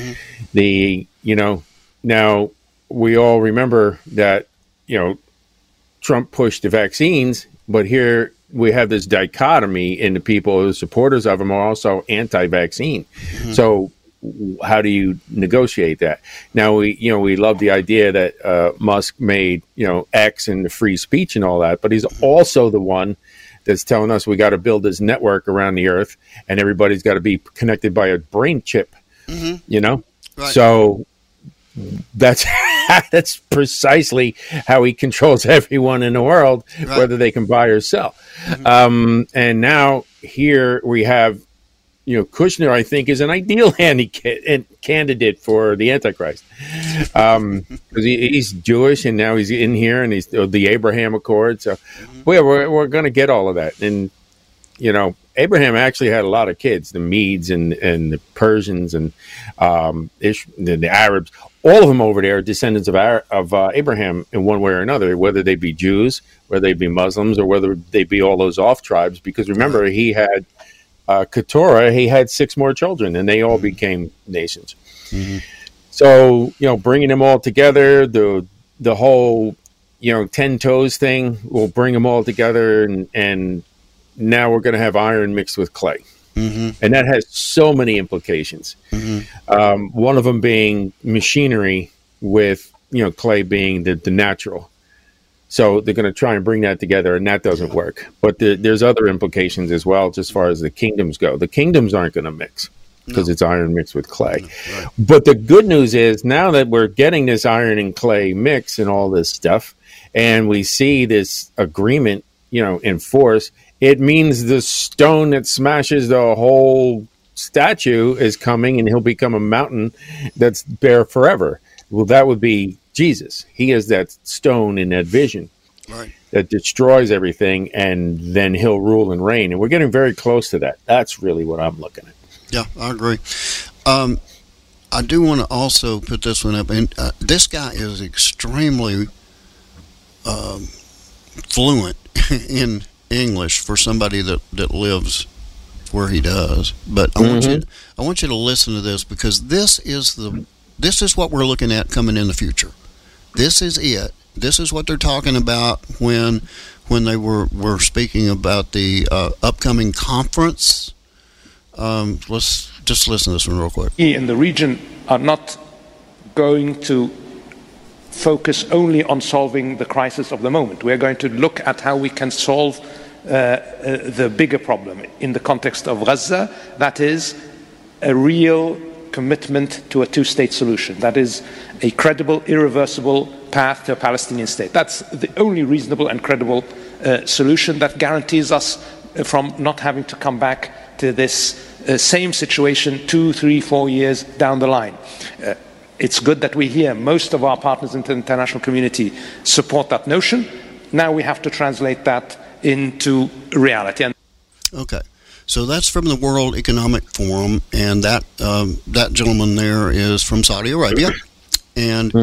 Now we all remember that, Trump pushed the vaccines, but here we have this dichotomy in the people, the supporters of him are also anti-vaccine. So how do you negotiate that? Now we love the idea that Musk made, X and the free speech and all that, but he's also the one that's telling us we got to build this network around the earth and everybody's got to be connected by a brain chip, Right. So that's precisely how he controls everyone in the world, right, whether they can buy or sell. And now here we have, Kushner, I think, is an ideal candidate for the Antichrist, because he's Jewish and now he's in here and he's the Abraham Accord. So we're going to get all of that. And, Abraham actually had a lot of kids, the Medes and the Persians and the Arabs. All of them over there are descendants of Abraham in one way or another, whether they be Jews, whether they be Muslims, or whether they be all those off tribes. Because remember, he had Keturah, he had 6 more children, and they all became nations. So, bringing them all together, the whole, 10 toes thing will bring them all together, and now we're going to have iron mixed with clay. And that has so many implications. One of them being machinery, with clay being the natural. So they're going to try and bring that together, and that doesn't work. But there's other implications as well, just as far as the kingdoms go. The kingdoms aren't going to mix because it's iron mixed with clay. Right. But the good news is now that we're getting this iron and clay mix and all this stuff, and we see this agreement, in force, it means the stone that smashes the whole statue is coming, and he'll become a mountain that's bare forever. Well, that would be Jesus. He is that stone in that vision, right, that destroys everything, and then he'll rule and reign. And we're getting very close to that. That's really what I'm looking at. Yeah, I agree. I do want to also put this one up. And this guy is extremely fluent in English for somebody that lives where he does. But I want you to listen to this, because this is what we're looking at coming in the future. This is it. This is what they're talking about when they were speaking about the upcoming conference. Let's just listen to this one real quick. We in the region are not going to focus only on solving the crisis of the moment. We're going to look at how we can solve the bigger problem in the context of Gaza. That is a real commitment to a two-state solution. That is a credible, irreversible path to a Palestinian state. That's the only reasonable and credible solution that guarantees us from not having to come back to this same situation 2, 3, 4 years down the line. It's good that we hear most of our partners in the international community support that notion. Now we have to translate that into reality. Okay. So that's from the World Economic Forum, and that gentleman there is from Saudi Arabia. And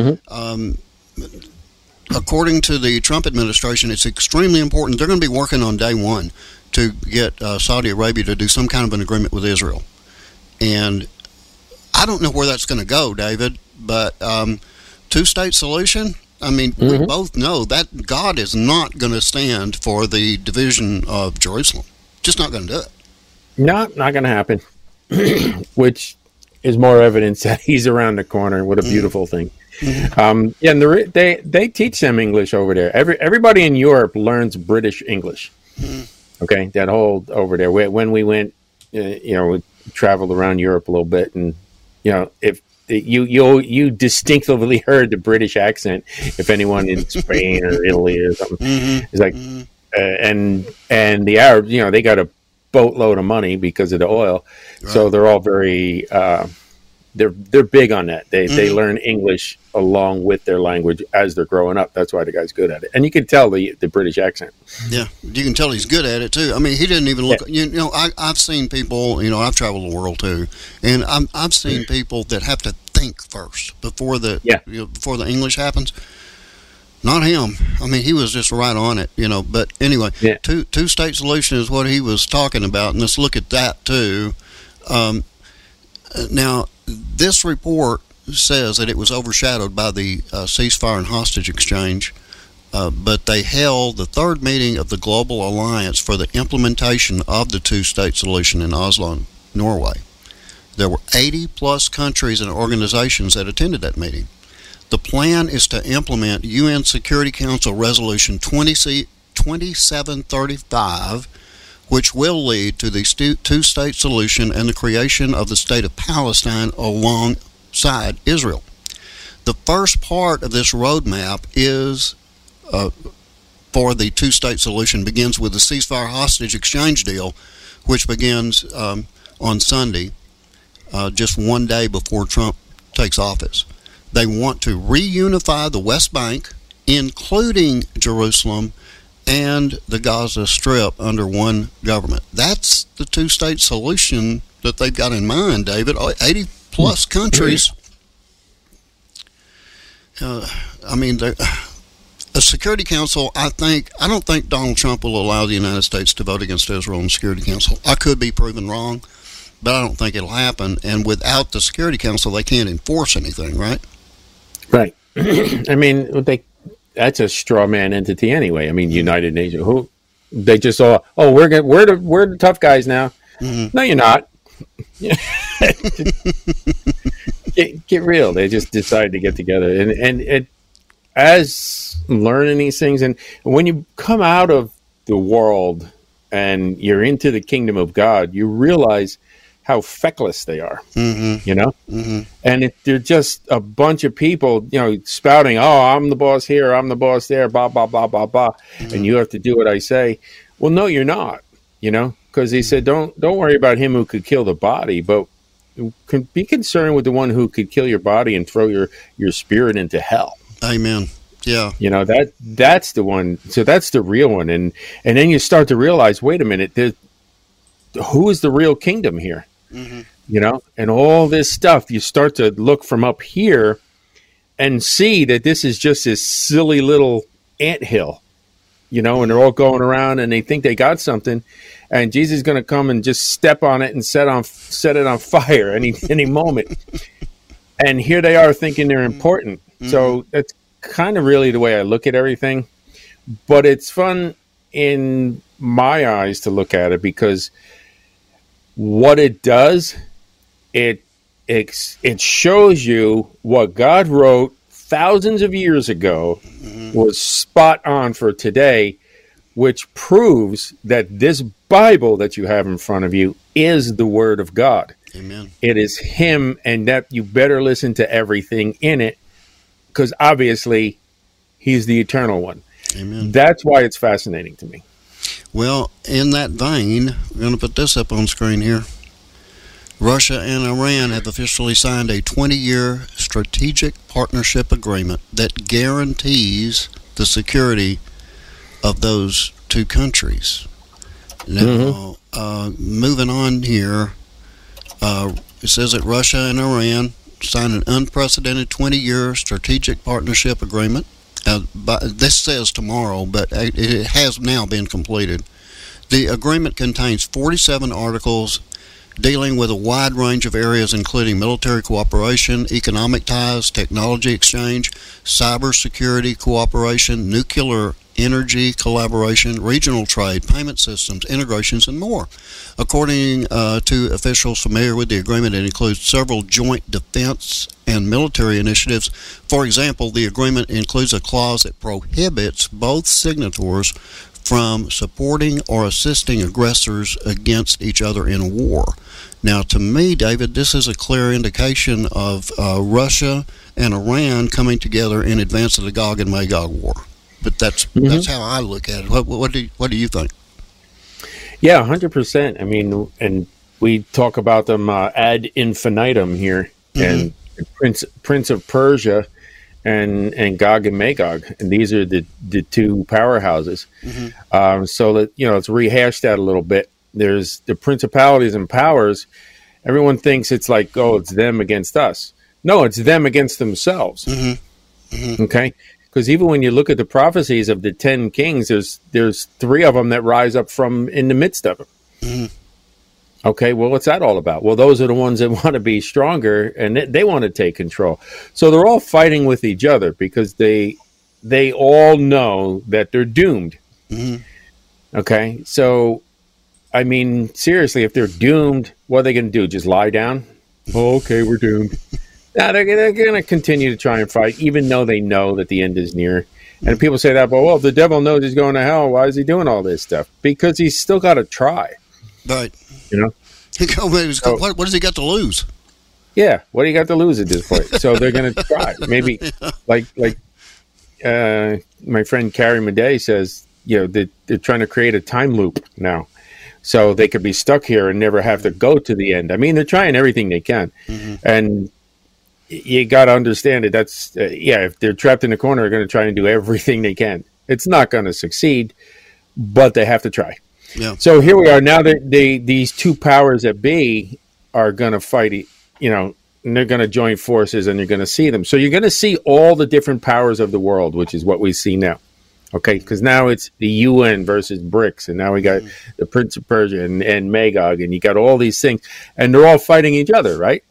according to the Trump administration, it's extremely important. They're going to be working on day one to get Saudi Arabia to do some kind of an agreement with Israel. And I don't know where that's going to go, David, but two-state solution? I mean, we both know that God is not going to stand for the division of Jerusalem. Just not going to do it. Not going to happen, which is more evidence that he's around the corner. What a beautiful thing. And they teach them English over there. Everybody in Europe learns British English. Okay, that whole over there. When we went, we traveled around Europe a little bit, and if you distinctly heard the British accent, if anyone in Spain or Italy or something, it's like, and the Arabs, they got a boatload of money because of the oil, so they're all very they're big on that. They learn English along with their language as they're growing up. That's why the guy's good at it, and you can tell the British accent. Yeah, you can tell he's good at it too. I mean, he didn't even look. I've seen people. I've traveled the world too, and I've seen people that have to think first before the Yeah. before the English happens. Not him. I mean, he was just right on it, But anyway, Yeah. two-state solution is what he was talking about, and let's look at that too. Now, this report says that it was overshadowed by the ceasefire and hostage exchange, but they held the third meeting of the Global Alliance for the implementation of the two-state solution in Oslo, Norway. There were 80-plus countries and organizations that attended that meeting. The plan is to implement UN Security Council Resolution 2735, which will lead to the two-state solution and the creation of the state of Palestine alongside Israel. The first part of this roadmap is for the two-state solution begins with the ceasefire hostage exchange deal, which begins on Sunday, just one day before Trump takes office. They want to reunify the West Bank, including Jerusalem and the Gaza Strip, under one government. That's the two-state solution that they've got in mind, David. 80-plus countries. A Security Council, I don't think Donald Trump will allow the United States to vote against Israel in the Security Council. I could be proven wrong, but I don't think it'll happen. And without the Security Council, they can't enforce anything, right? Right. I mean, that's a straw man entity anyway. I mean, United Nations. They just all, we're the tough guys now. Mm-hmm. No, you're not. get real. They just decided to get together, and it, as learning these things, and when you come out of the world and you're into the kingdom of God, you realize how feckless they are, Mm-hmm. And they're just a bunch of people, spouting, I'm the boss here, I'm the boss there, blah, blah, blah, blah, blah. Mm-hmm. And you have to do what I say. Well, no, you're not, because he said, don't worry about him who could kill the body, but be concerned with the one who could kill your body and throw your spirit into hell. Amen. Yeah. That's the one. So that's the real one. And then you start to realize, wait a minute, who is the real kingdom here? Mm-hmm. And all this stuff, you start to look from up here and see that this is just this silly little anthill, and they're all going around and they think they got something, and Jesus is going to come and just step on it and set it on fire any moment. And here they are thinking they're important. Mm-hmm. So that's kind of really the way I look at everything. But it's fun in my eyes to look at it, because what it does, it shows you what God wrote thousands of years ago was spot on for today, which proves that this Bible that you have in front of you is the Word of God. Amen. It is Him, and that you better listen to everything in it, because obviously He's the eternal one. Amen. That's why it's fascinating to me. Well, in that vein, we're going to put this up on screen here. Russia and Iran have officially signed a 20-year strategic partnership agreement that guarantees the security of those two countries. Now, moving on here, it says that Russia and Iran signed an unprecedented 20-year strategic partnership agreement. This says tomorrow, but it has now been completed. The agreement contains 47 articles dealing with a wide range of areas, including military cooperation, economic ties, technology exchange, cybersecurity cooperation, nuclear energy collaboration, regional trade, payment systems, integrations, and more. According to officials familiar with the agreement, it includes several joint defense and military initiatives. For example, the agreement includes a clause that prohibits both signatories from supporting or assisting aggressors against each other in war. Now, to me, David, this is a clear indication of Russia and Iran coming together in advance of the Gog and Magog war. But that's how I look at it. What do you think? Yeah, 100%. I mean, and we talk about them ad infinitum here, and Prince of Persia and Gog and Magog, and these are the two powerhouses. So that let's rehash that a little bit. There's the principalities and powers. Everyone thinks it's like, it's them against us. No, it's them against themselves. Okay? Because even when you look at the prophecies of the 10 kings, there's 3 of them that rise up from in the midst of them. Okay, well, what's that all about? Well, those are the ones that want to be stronger, and they want to take control. So they're all fighting with each other because they all know that they're doomed. Okay, so, I mean, seriously, if they're doomed, what are they going to do? Just lie down? Oh, okay, we're doomed. Now, they're going to continue to try and fight, even though they know that the end is near. And people say that, well, if the devil knows he's going to hell, why is he doing all this stuff? Because he's still got to try. Right. You know? What does he got to lose? Yeah, what do you got to lose at this point? So they're going to try. Maybe, like my friend Carrie Madej says, you know, they're trying to create a time loop now. So they could be stuck here and never have to go to the end. I mean, they're trying everything they can. And you got to understand it. That's, if they're trapped in the corner, they're going to try and do everything they can. It's not going to succeed, but they have to try. Yeah. So here we are now. That these 2 powers that be are going to fight, you know, and they're going to join forces, and you're going to see them. So you're going to see all the different powers of the world, which is what we see now. Okay, because now it's the UN versus BRICS, and now we got the Prince of Persia and Magog, and you got all these things, and they're all fighting each other, right?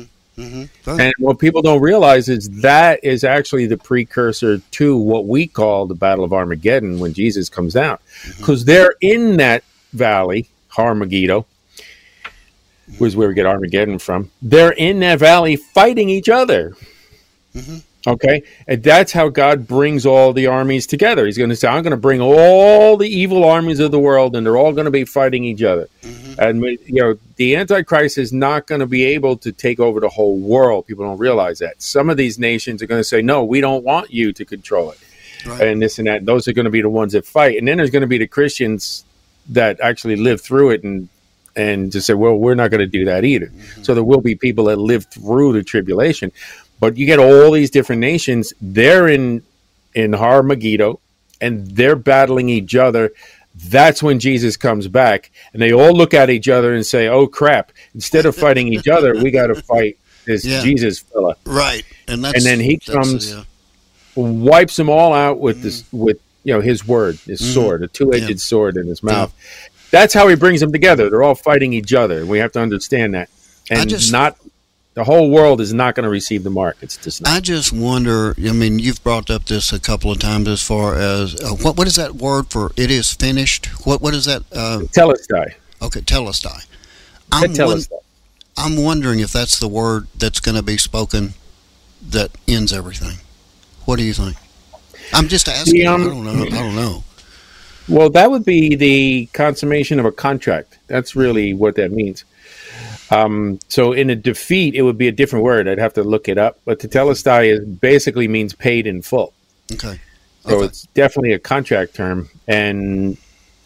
And what people don't realize is that is actually the precursor to what we call the Battle of Armageddon when Jesus comes down. Because they're in that valley, Armageddon, was where we get Armageddon from. They're in that valley fighting each other. Okay? And that's how God brings all the armies together. He's going to say, I'm going to bring all the evil armies of the world, and they're all going to be fighting each other. And, you know, the Antichrist is not going to be able to take over the whole world. People don't realize that. Some of these nations are going to say, no, we don't want you to control it. And this and that. Those are going to be the ones that fight. And then there's going to be the Christians that actually live through it and just say, well, we're not going to do that either. So there will be people that live through the tribulation. But you get all these different nations, they're in Armageddon, and they're battling each other. That's when Jesus comes back, and they all look at each other and say, oh, crap, instead of fighting each other, we got to fight this Jesus fella. Right. And then he comes, wipes them all out with this, with, you know, his word, his sword, a 2-edged sword in his mouth. That's how he brings them together. They're all fighting each other. We have to understand that. And the whole world is not going to receive the mark. It's just not. I just wonder, I mean, you've brought up this a couple of times as far as, what is that word for it is finished? What is that? Telestai. Okay, telestai. I'm wondering if that's the word that's going to be spoken that ends everything. What do you think? I'm just asking. I don't know. Well, that would be the consummation of a contract. That's really what that means. So in a defeat, it would be a different word. I'd have to look it up. But tetelestai basically means paid in full. Okay. So it's definitely a contract term. And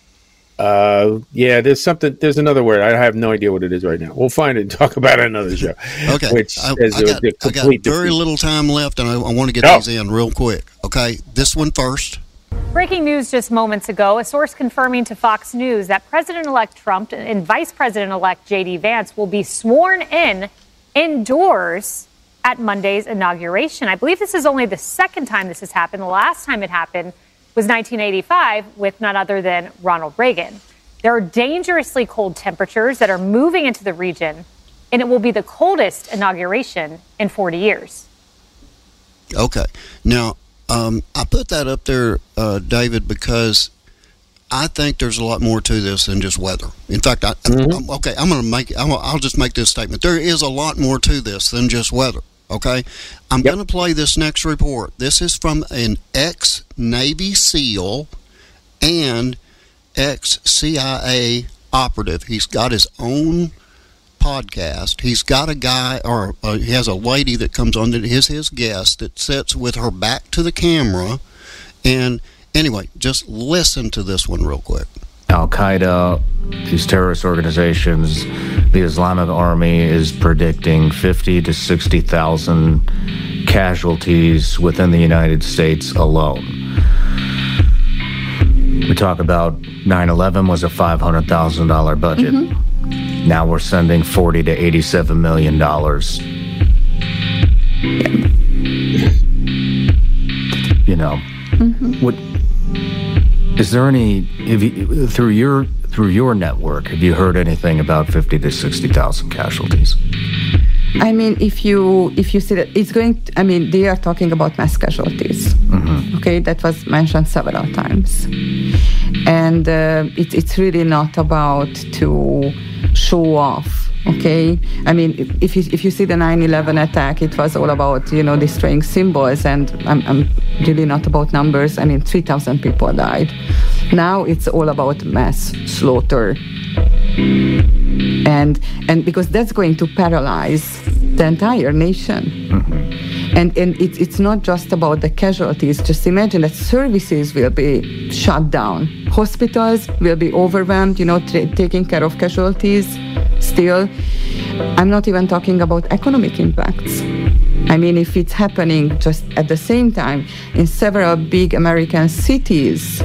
there's another word. I have no idea what it is right now. We'll find it and talk about it in another show. Okay. Which I got very little time left, and I want to get these in real quick. Okay. This one first. Breaking news just moments ago, a source confirming to Fox News that President-elect Trump and Vice President-elect J.D. Vance will be sworn in indoors at Monday's inauguration. I believe this is only the second time this has happened. The last time it happened was 1985 with none other than Ronald Reagan. There are dangerously cold temperatures that are moving into the region, and it will be the coldest inauguration in 40 years. Okay. Now, I put that up there, David, because I think there's a lot more to this than just weather. In fact, I'll just make this statement. There is a lot more to this than just weather. Okay, I'm going to play this next report. This is from an ex-Navy SEAL and ex-CIA operative. He's got his own podcast. He's got a guy, or he has a lady that comes on that is his guest that sits with her back to the camera. And anyway, just listen to this one real quick. Al-Qaeda, these terrorist organizations, the Islamic Army is predicting 50 to 60,000 casualties within the United States alone. We talk about 9/11 was a $500,000 budget. Now we're sending $40 to $87 million. You know, what is there any through your network? Have you heard anything about 50 to 60,000 casualties? I mean, if you see that it's going, they are talking about mass casualties. Okay, that was mentioned several times, and it's really not about to show off. Okay, I mean, if you see the 9/11 attack, it was all about destroying symbols, and I'm really not about numbers. I mean, 3,000 people died. Now it's all about mass slaughter. And because that's going to paralyze the entire nation. And it's not just about the casualties. Just imagine that services will be shut down. Hospitals will be overwhelmed, taking care of casualties still. I'm not even talking about economic impacts. I mean, if it's happening just at the same time in several big American cities,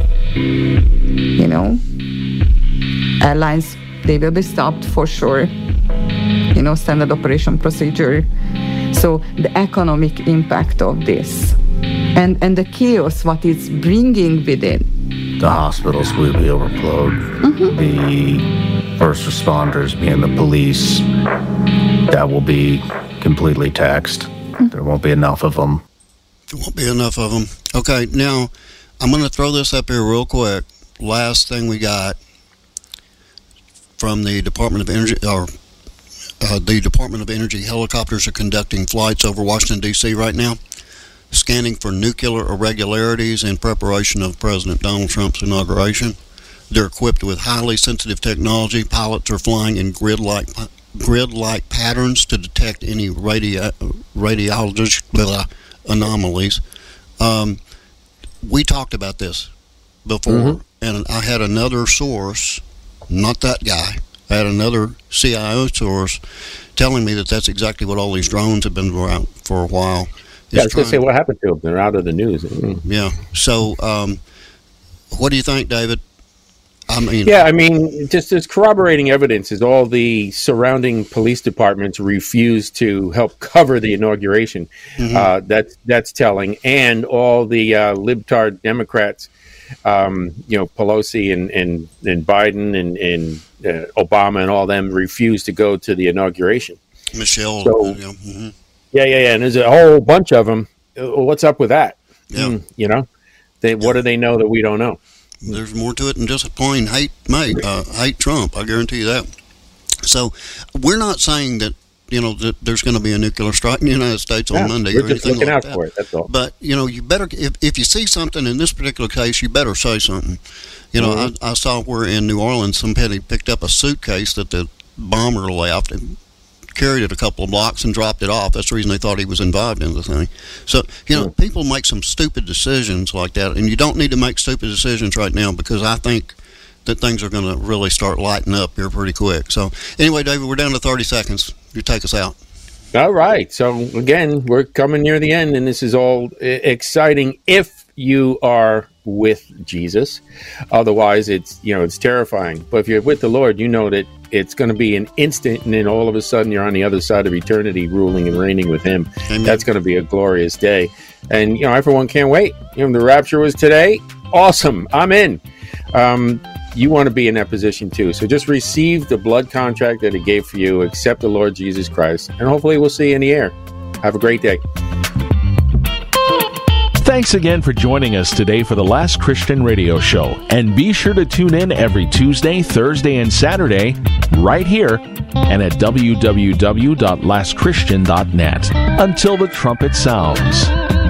airlines, they will be stopped for sure, standard operation procedure. So the economic impact of this and the chaos what it's bringing with it. The hospitals will be overflowed. The first responders, being the police, that will be completely taxed. There won't be enough of them. There won't be enough of them. Okay, now I'm going to throw this up here real quick. Last thing we got from the Department of Energy, or the Department of Energy helicopters are conducting flights over Washington, D.C. right now, scanning for nuclear irregularities in preparation of President Donald Trump's inauguration. They're equipped with highly sensitive technology. Pilots are flying in grid-like patterns to detect any radiological anomalies. We talked about this before, and I had another source, not that guy, I had another CIO source telling me that that's exactly what all these drones have been around for a while. Yeah, I was going to say, what happened to them? They're out of the news. Yeah. So, what do you think, David? Just as corroborating evidence is all the surrounding police departments refused to help cover the inauguration. That's telling. And all the libtard Democrats, Pelosi and Biden and Obama and all them refused to go to the inauguration. Michelle. So, and there's a whole bunch of them. What's up with that? Yeah. What do they know that we don't know? There's more to it than just plain hate Trump. I guarantee you that. So we're not saying that that there's going to be a nuclear strike in the United States on Monday or anything like that. For it, that's all. But you better, if you see something in this particular case, you better say something. I saw where in New Orleans somebody picked up a suitcase that the bomber left and carried it a couple of blocks and dropped it off. That's the reason they thought he was involved in the thing. So, people make some stupid decisions like that, and you don't need to make stupid decisions right now, because I think that things are going to really start lighting up here pretty quick. So, anyway, David, we're down to 30 seconds. You take us out. All right. So, again, we're coming near the end, and this is all exciting if you are with Jesus. Otherwise, it's terrifying. But if you're with the Lord, you know that it's going to be an instant, and then all of a sudden you're on the other side of eternity, ruling and reigning with Him. Amen. That's going to be a glorious day. And I, for one, can't wait. The rapture was today. Awesome. I'm in. You want to be in that position too. So just receive the blood contract that He gave for you. Accept the Lord Jesus Christ, and hopefully we'll see you in the air. Have a great day. Thanks again for joining us today for the Last Christian Radio Show. And be sure to tune in every Tuesday, Thursday, and Saturday right here and at www.lastchristian.net. Until the trumpet sounds.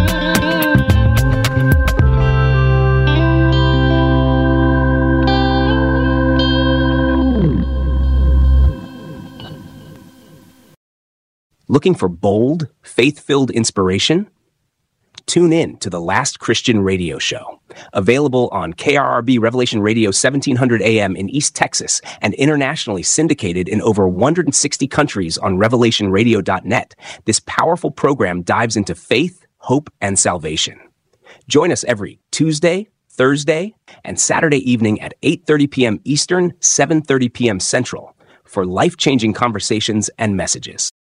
Looking for bold, faith-filled inspiration? Tune in to the Last Christian Radio Show, available on KRRB Revelation Radio 1700 AM in East Texas and internationally syndicated in over 160 countries on revelationradio.net. This powerful program dives into faith, hope, and salvation. Join us every Tuesday, Thursday, and Saturday evening at 8:30 p.m. Eastern, 7:30 p.m. Central for life-changing conversations and messages.